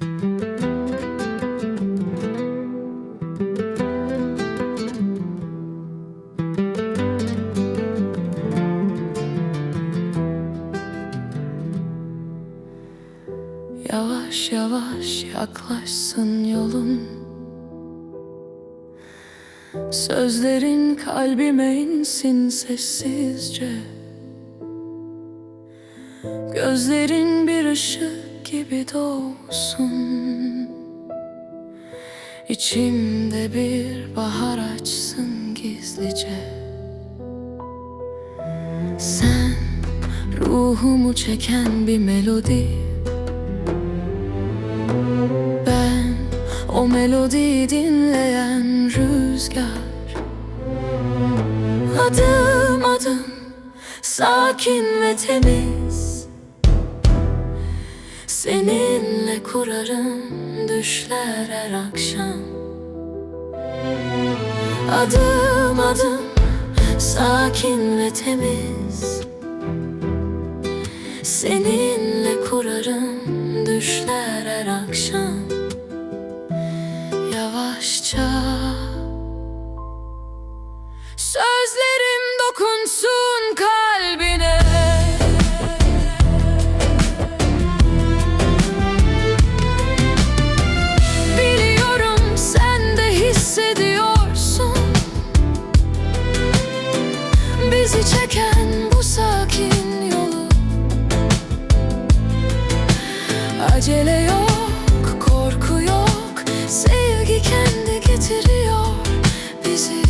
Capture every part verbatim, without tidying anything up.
Yavaş yavaş yaklaşsın yolun, sözlerin kalbime insin sessizce. Gözlerin bir ışık gibi doğsun, İçimde bir bahar açsın gizlice. Sen ruhumu çeken bir melodi, ben o melodiyi dinleyen rüzgar. Adım adım sakin ve temiz, seninle kurarım düşler her akşam. Adım adım sakin ve temiz, seninle kurarım düşler her akşam. Yavaşça sözlerim dokunsun kalbine. Biliyorum sen de hissediyorsun, bizi çeken bu sakin yolu. Acele yok, korku yok, sevgi kendi getiriyor bizi.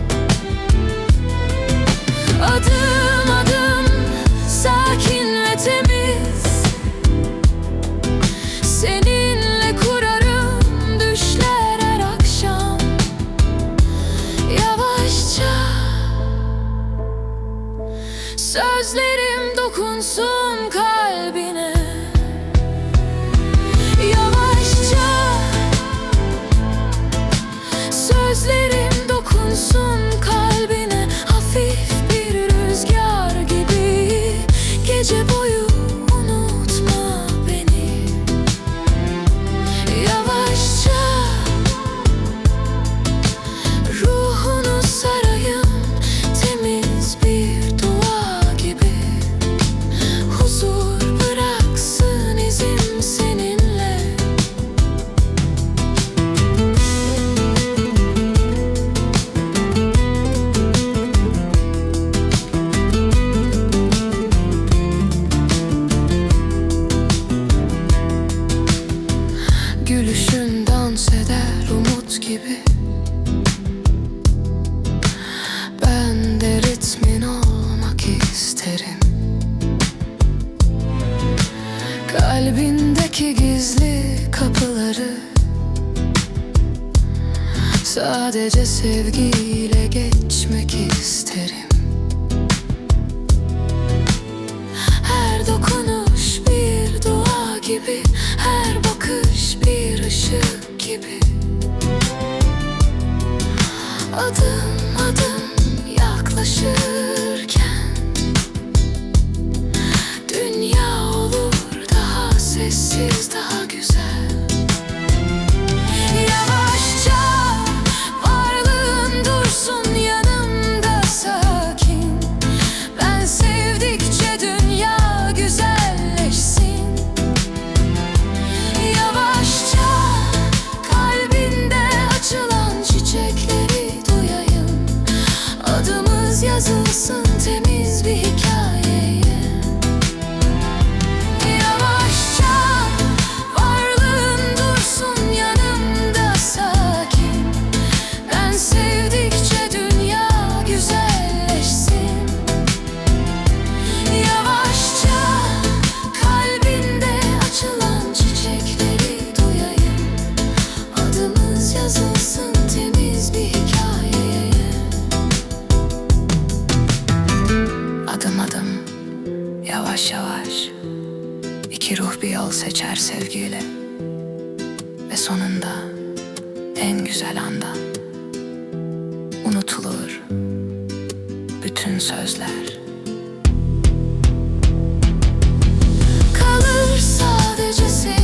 Adım adım sakin ve temiz, seninle kurarım düşler her akşam. Yavaşça sözlerim dokunsun kalbine. Yavaşça sözlerim dokunsun kalbine. Hafif bir rüzgar gibi gece boyu unutma beni. Yavaşça ruhunu sarayım temiz bir dua gibi. Huzur bıraksın izim seninle. Gülüşün dans eder umut gibi, ben de ritmin olmak isterim. Kalbindeki gizli kapıları sadece sevgiyle geçmek isterim. Her dokunuş bir dua gibi, her bakış bir ışık gibi. Adım adım yaklaşırken dünya olur daha sessiz, daha güzel. Yavaşça varlığın dursun yanımda sakin, ben sevdikçe dünya güzelleşsin. Yavaşça kalbinde açılan çiçekleri duyayım, adımız yazılsın temiz bir hikayeye. Yavaşça varlığın dursun yanımda sakin, ben sevdikçe dünya güzelleşsin. Yavaşça kalbinde açılan çiçekleri duyayım, adımız yazılsın temiz bir hikayeye. Adım adım, yavaş yavaş, iki ruh bir yol seçer sevgiyle. Ve sonunda en güzel anda unutulur bütün sözler. Kalır sadece sevgi.